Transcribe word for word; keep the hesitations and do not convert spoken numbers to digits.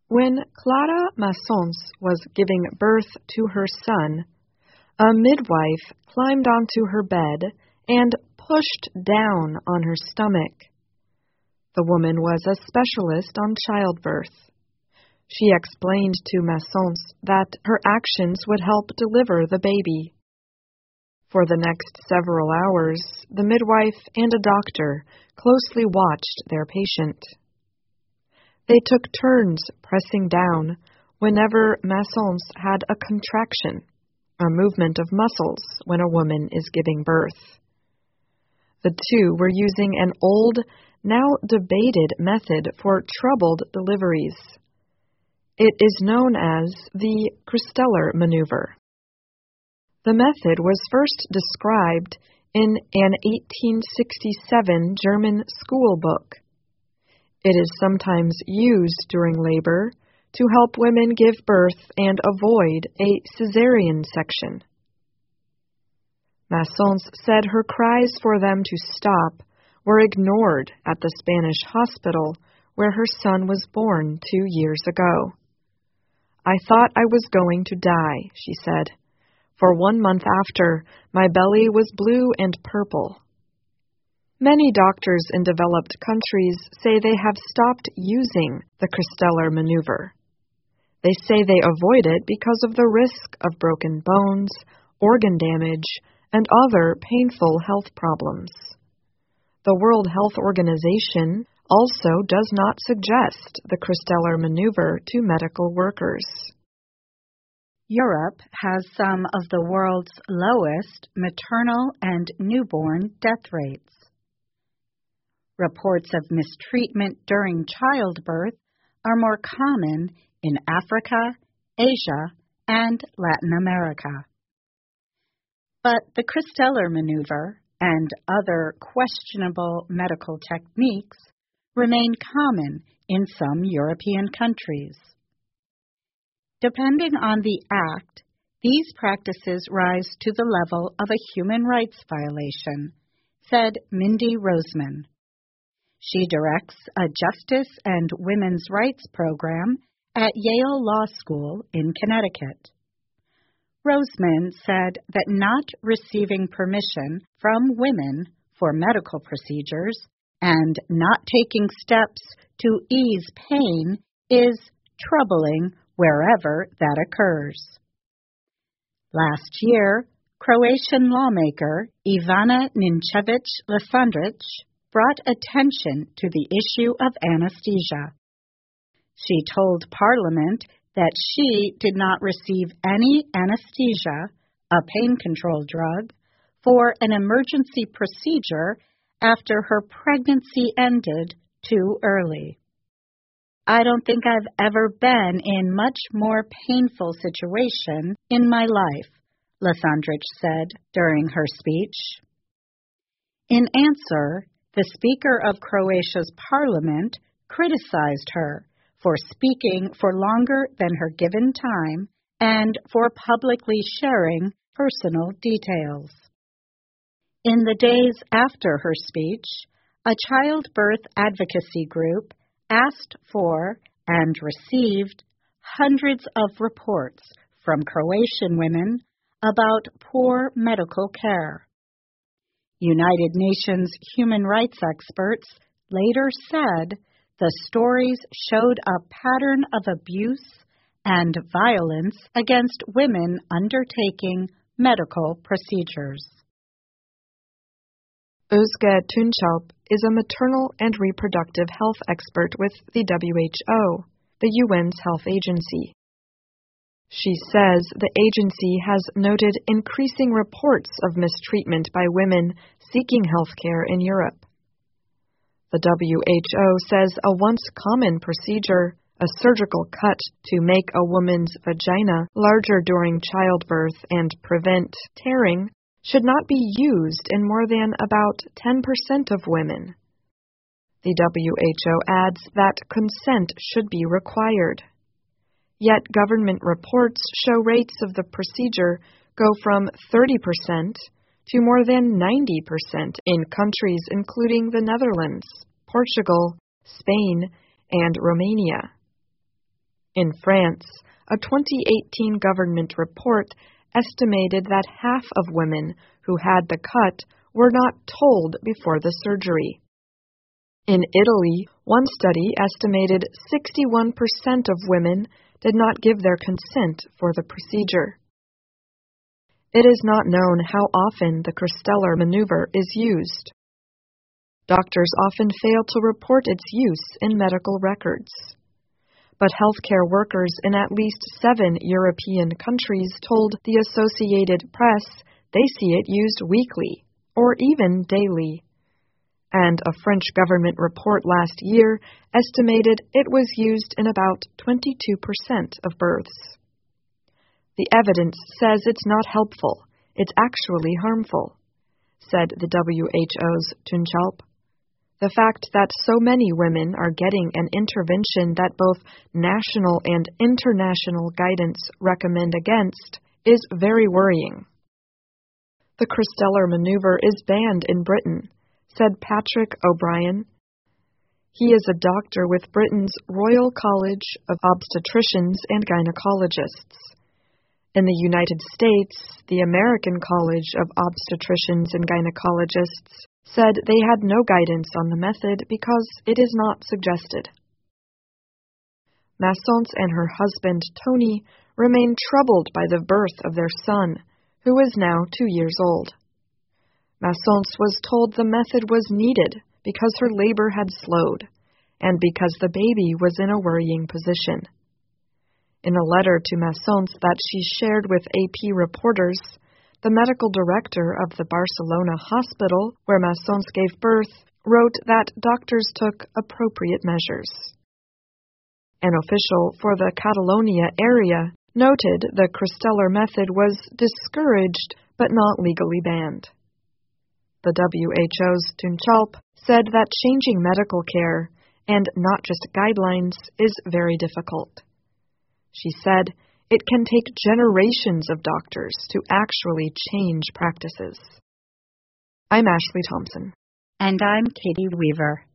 When Clara Massons was giving birth to her son, a midwife climbed onto her bed and pushed down on her stomach. The woman was a specialist on childbirth. She explained to Massons that her actions would help deliver the baby. For the next several hours, the midwife and a doctor closely watched their patient. They took turns pressing down whenever Massons had a contraction, a movement of muscles when a woman is giving birth. The two were using an old, now debated method for troubled deliveries. It is known as the Christeller maneuver. The method was first described in an eighteen sixty-seven German school book. It is sometimes used during labor to help women give birth and avoid a cesarean section. Massons said her cries for them to stop were ignored at the Spanish hospital where her son was born two years ago. "I thought I was going to die," she said. "For one month after, my belly was blue and purple." Many doctors in developed countries say they have stopped using the Christeller maneuver. They say they avoid it because of the risk of broken bones, organ damage, and other painful health problems. The World Health Organization also does not suggest the Christeller maneuver to medical workers. Europe has some of the world's lowest maternal and newborn death rates. Reports of mistreatment during childbirth are more common in Africa, Asia, and Latin America. But the Christeller maneuver and other questionable medical techniques remain common in some European countries. Depending on the act, these practices rise to the level of a human rights violation, said Mindy Roseman. She directs a justice and women's rights program at Yale Law School in Connecticut. Roseman said that not receiving permission from women for medical procedures and not taking steps to ease pain is troubling wherever that occurs. Last year, Croatian lawmaker Ivana Ninčević-Lesandrić brought attention to the issue of anesthesia. She told Parliament that she did not receive any anesthesia, a pain control drug, for an emergency procedure after her pregnancy ended too early. "I don't think I've ever been in much more painful situation in my life," Lesandrić said during her speech. In answer, the Speaker of Croatia's parliament criticized her for speaking for longer than her given time and for publicly sharing personal details. In the days after her speech, a childbirth advocacy group asked for and received hundreds of reports from Croatian women about poor medical care. United Nations human rights experts later said the stories showed a pattern of abuse and violence against women undertaking medical procedures. Özge Tunçalp is a maternal and reproductive health expert with the W H O, the U N's health agency. She says the agency has noted increasing reports of mistreatment by women seeking health care in Europe. The W H O says a once common procedure, a surgical cut to make a woman's vagina larger during childbirth and prevent tearing, should not be used in more than about ten percent of women. The W H O adds that consent should be required. Yet government reports show rates of the procedure go from thirty percent to more than ninety percent in countries including the Netherlands, Portugal, Spain, and Romania. In France, a twenty eighteen government report estimated that half of women who had the cut were not told before the surgery. In Italy, one study estimated sixty-one percent of women did not give their consent for the procedure. It is not known how often the Christeller maneuver is used. Doctors often fail to report its use in medical records. But healthcare workers in at least seven European countries told the Associated Press they see it used weekly, or even daily. And a French government report last year estimated it was used in about twenty-two percent of births. The evidence says it's not helpful, it's actually harmful, said the W H O's Tunchalp. The fact that so many women are getting an intervention that both national and international guidance recommend against is very worrying. The Christeller maneuver is banned in Britain, said Patrick O'Brien. He is a doctor with Britain's Royal College of Obstetricians and Gynecologists. In the United States, the American College of Obstetricians and Gynecologists said they had no guidance on the method because it is not suggested. Massonce and her husband, Tony, remain troubled by the birth of their son, who is now two years old. Massonce was told the method was needed because her labor had slowed, and because the baby was in a worrying position. In a letter to Massonce that she shared with A P reporters, the medical director of the Barcelona hospital where Massonce gave birth wrote that doctors took appropriate measures. An official for the Catalonia area noted the Christeller method was discouraged but not legally banned. The W H O's Tunchalp said that changing medical care, and not just guidelines, is very difficult. She said it can take generations of doctors to actually change practices. I'm Ashley Thompson. And I'm Katie Weaver.